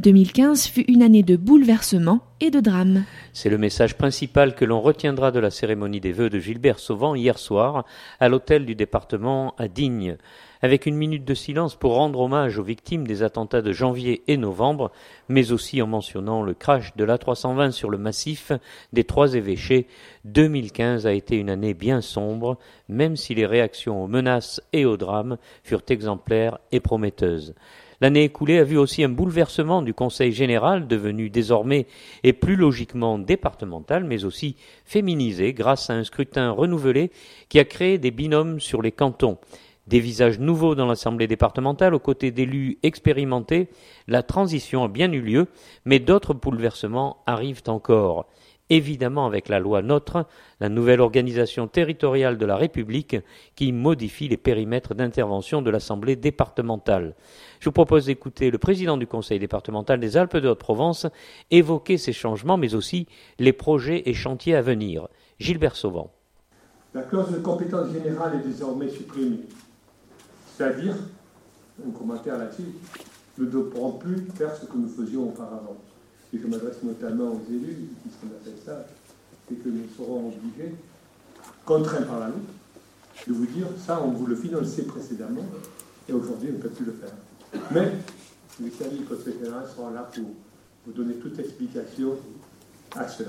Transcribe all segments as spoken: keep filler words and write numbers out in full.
deux mille quinze fut une année de bouleversements et de drames. C'est le message principal que l'on retiendra de la cérémonie des vœux de Gilbert Sauvant hier soir à l'hôtel du département à Digne. Avec une minute de silence pour rendre hommage aux victimes des attentats de janvier et novembre, mais aussi en mentionnant le crash de l'A trois cent vingt sur le massif des Trois-Évêchés, deux mille quinze a été une année bien sombre, même si les réactions aux menaces et aux drames furent exemplaires et prometteuses. L'année écoulée a vu aussi un bouleversement du Conseil général, devenu désormais et plus logiquement départemental, mais aussi féminisé grâce à un scrutin renouvelé qui a créé des binômes sur les cantons. Des visages nouveaux dans l'Assemblée départementale aux côtés d'élus expérimentés, la transition a bien eu lieu, mais d'autres bouleversements arrivent encore. Évidemment avec la loi NOTRe, la nouvelle organisation territoriale de la République qui modifie les périmètres d'intervention de l'Assemblée départementale. Je vous propose d'écouter le président du Conseil départemental des Alpes de Haute-Provence évoquer ces changements, mais aussi les projets et chantiers à venir. Gilbert Sauvant. La clause de compétence générale est désormais supprimée. C'est-à-dire, un commentaire là-dessus, nous ne pourrons plus faire ce que nous faisions auparavant. Et je m'adresse notamment aux élus, puisqu'on appelle ça, c'est que nous serons obligés, contraints par la loi, de vous dire, ça on vous le finançait précédemment, et aujourd'hui on ne peut plus le faire. Mais les services du Conseil général seront là pour vous donner toute explication à cela.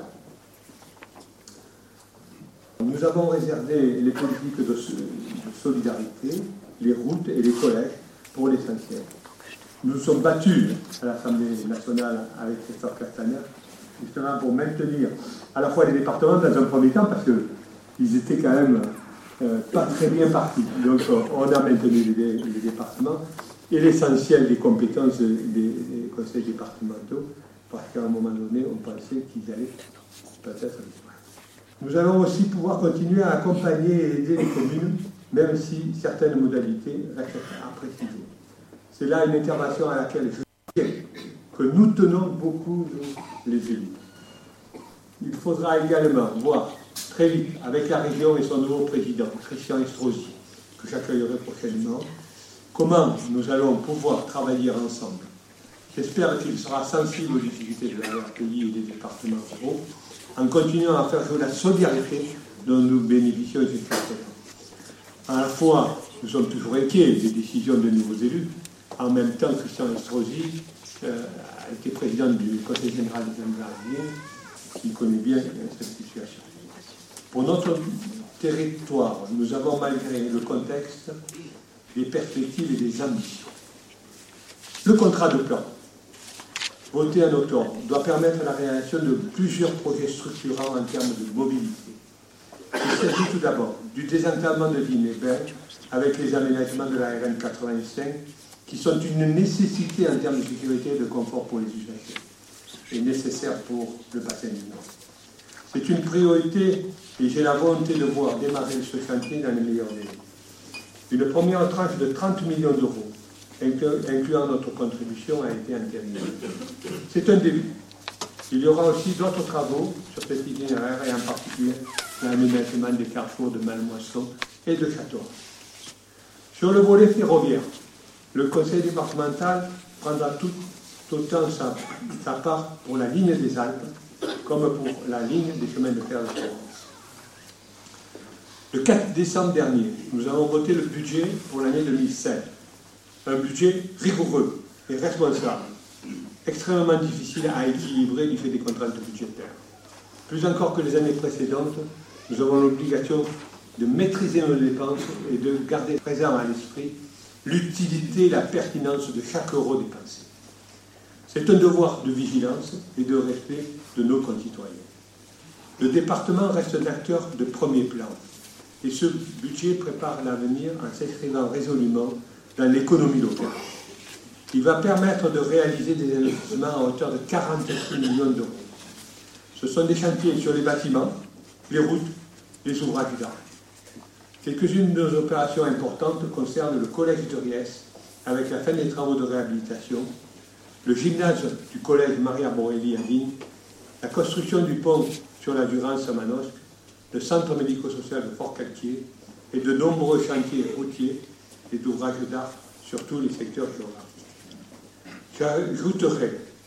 Nous avons réservé les politiques de, de solidarité, les routes et les collèges pour l'essentiel. Nous nous sommes battus à l'Assemblée nationale avec Christophe Castaner, justement pour maintenir à la fois les départements dans un premier temps, parce qu'ils étaient quand même euh, pas très bien partis. Donc on a maintenu les, les départements et l'essentiel des compétences des, des conseils départementaux, parce qu'à un moment donné, on pensait qu'ils allaient peut-être disparaître. Nous allons aussi pouvoir continuer à accompagner et aider les communes, même si certaines modalités restent à préciser. C'est là une intervention à laquelle je sais que nous tenons beaucoup, nous, les élus. Il faudra également voir très vite, avec la région et son nouveau président, Christian Estrosi, que j'accueillerai prochainement, comment nous allons pouvoir travailler ensemble. J'espère qu'il sera sensible aux difficultés de la R P I et des départements ruraux, en continuant à faire jouer la solidarité dont nous bénéficions jusqu'à présent. À la fois, nous sommes toujours inquiets des décisions de nouveaux élus. En même temps, Christian Estrosi euh, a été président du Conseil général des Amérindiens, qui connaît bien cette situation. Pour notre territoire, nous avons, malgré le contexte, des perspectives et des ambitions. Le contrat de plan, voté en octobre, doit permettre la réalisation de plusieurs projets structurants en termes de mobilité. Il s'agit tout d'abord du désenclavement de Digne-et-Berg avec les aménagements de la R N quatre-vingt-cinq qui sont une nécessité en termes de sécurité et de confort pour les usagers et nécessaires pour le bassin du Nord. C'est une priorité et j'ai la volonté de voir démarrer ce chantier dans les meilleurs délais. Une première tranche de trente millions d'euros, incluant notre contribution, a été entérinée. C'est un début. Il y aura aussi d'autres travaux sur cet itinéraire et en particulier l'aménagement des carrefours de Malmoisson et de Châteauroux. Sur le volet ferroviaire, le Conseil départemental prendra tout autant sa, sa part pour la ligne des Alpes comme pour la ligne des chemins de fer de Provence. Le quatre décembre dernier, nous avons voté le budget pour l'année deux mille seize. Un budget rigoureux et responsable, extrêmement difficile à équilibrer du fait des contraintes budgétaires. Plus encore que les années précédentes, nous avons l'obligation de maîtriser nos dépenses et de garder présent à l'esprit l'utilité et la pertinence de chaque euro dépensé. C'est un devoir de vigilance et de respect de nos concitoyens. Le département reste un acteur de premier plan et ce budget prépare l'avenir en s'inscrivant résolument dans l'économie locale. Il va permettre de réaliser des investissements à hauteur de quarante-six millions d'euros. Ce sont des chantiers sur les bâtiments, les routes, les ouvrages d'art. Quelques-unes de nos opérations importantes concernent le collège de Riès, avec la fin des travaux de réhabilitation, le gymnase du collège Maria Borelli à Digne, la construction du pont sur la Durance à Manosque, le centre médico-social de Fort-Calquier et de nombreux chantiers routiers et d'ouvrages d'art sur tous les secteurs géographiques. J'ajouterai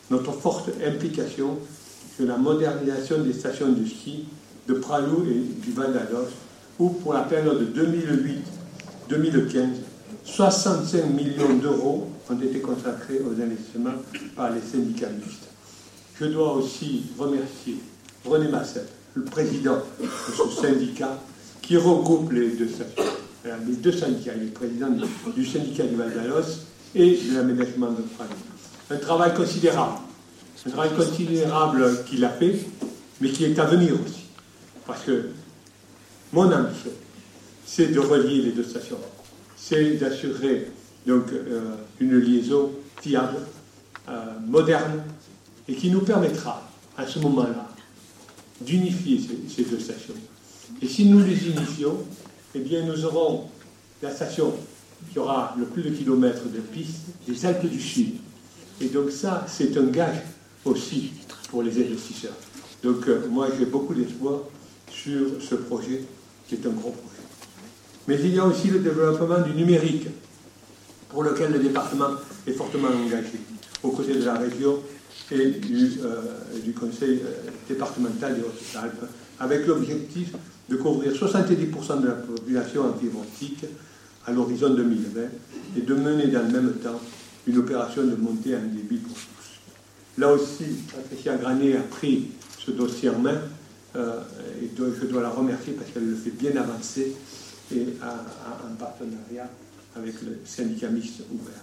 notre forte implication sur la modernisation des stations de ski de Pralou et du Val d'Alos, où pour la période deux mille huit deux mille quinze, soixante-cinq millions d'euros ont été consacrés aux investissements par les syndicats mixtes. Je dois aussi remercier René Massel, le président de ce syndicat, qui regroupe les deux stations, les deux syndicats, il est président du syndicat du Val d'Alos et de l'aménagement de Pralou. Un travail considérable, un travail considérable qu'il a fait, mais qui est à venir aussi. Parce que mon ambition, c'est de relier les deux stations. C'est d'assurer donc euh, une liaison fiable, euh, moderne, et qui nous permettra, à ce moment-là, d'unifier ces, ces deux stations. Et si nous les unifions, eh bien nous aurons la station qui aura le plus de kilomètres de piste des Alpes du Sud. Et donc ça, c'est un gage aussi pour les investisseurs. Donc euh, moi, j'ai beaucoup d'espoir sur ce projet, qui est un gros projet. Mais il y a aussi le développement du numérique, pour lequel le département est fortement engagé, aux côtés de la région et du, euh, du conseil euh, départemental des Hautes-Alpes, avec l'objectif de couvrir soixante-dix pour cent de la population en fibre optique à l'horizon deux mille vingt et de mener dans le même temps une opération de montée en débit pour tous. Là aussi, Patricia Granet a pris ce dossier en main euh, et donc je dois la remercier parce qu'elle le fait bien avancer et en partenariat avec le syndicat mixte ouvert.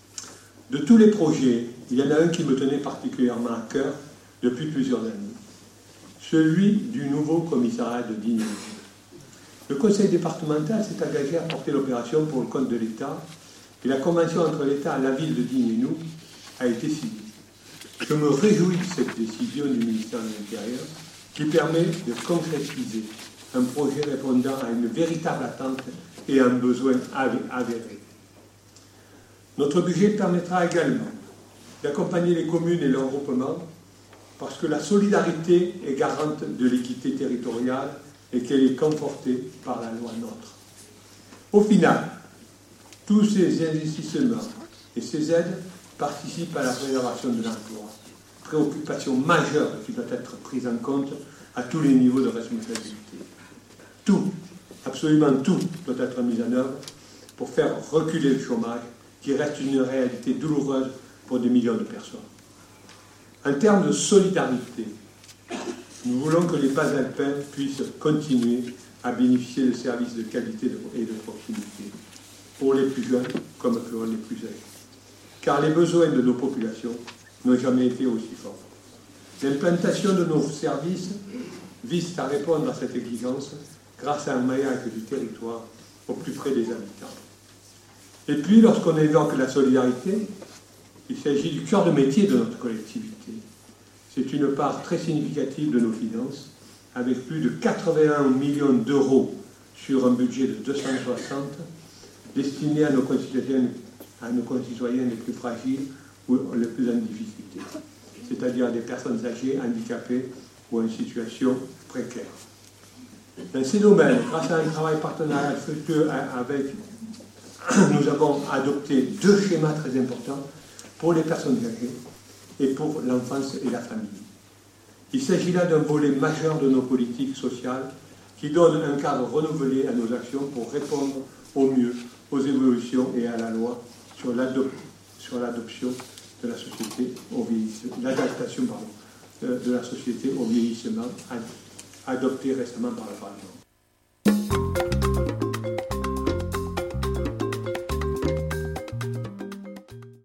De tous les projets, il y en a un qui me tenait particulièrement à cœur depuis plusieurs années, celui du nouveau commissariat de Digne. Le conseil départemental s'est engagé à porter l'opération pour le compte de l'État et la convention entre l'État et la ville de Digne et nous a été signée. Je me réjouis de cette décision du ministère de l'Intérieur qui permet de concrétiser un projet répondant à une véritable attente et à un besoin avéré. Notre budget permettra également d'accompagner les communes et leurs groupements parce que la solidarité est garante de l'équité territoriale et qu'elle est confortée par la loi NOTRe. Au final, tous ces investissements et ces aides participent à la préservation de l'emploi, préoccupation majeure qui doit être prise en compte à tous les niveaux de responsabilité. Tout, absolument tout, doit être mis en œuvre pour faire reculer le chômage, qui reste une réalité douloureuse pour des millions de personnes. En termes de solidarité, nous voulons que les Bas-Alpins puissent continuer à bénéficier de services de qualité et de proximité, pour les plus jeunes comme pour les plus âgés. Car les besoins de nos populations n'ont jamais été aussi forts. L'implantation de nos services vise à répondre à cette exigence grâce à un maillage du territoire au plus près des habitants. Et puis, lorsqu'on évoque la solidarité, il s'agit du cœur de métier de notre collectivité. C'est une part très significative de nos finances, avec plus de quatre-vingt-un millions d'euros sur un budget de deux cent soixante, destiné à nos concitoyens, à nos concitoyens les plus fragiles ou les plus en difficulté, c'est-à-dire des personnes âgées, handicapées ou en situation précaire. Dans ces domaines, grâce à un travail partenarial fructueux avec, nous avons adopté deux schémas très importants pour les personnes âgées et pour l'enfance et la famille. Il s'agit là d'un volet majeur de nos politiques sociales qui donne un cadre renouvelé à nos actions pour répondre au mieux aux évolutions et à la loi sur l'adoption de la société au vieillissement, l'adaptation pardon, de la société au vieillissement adoptée récemment par le Parlement.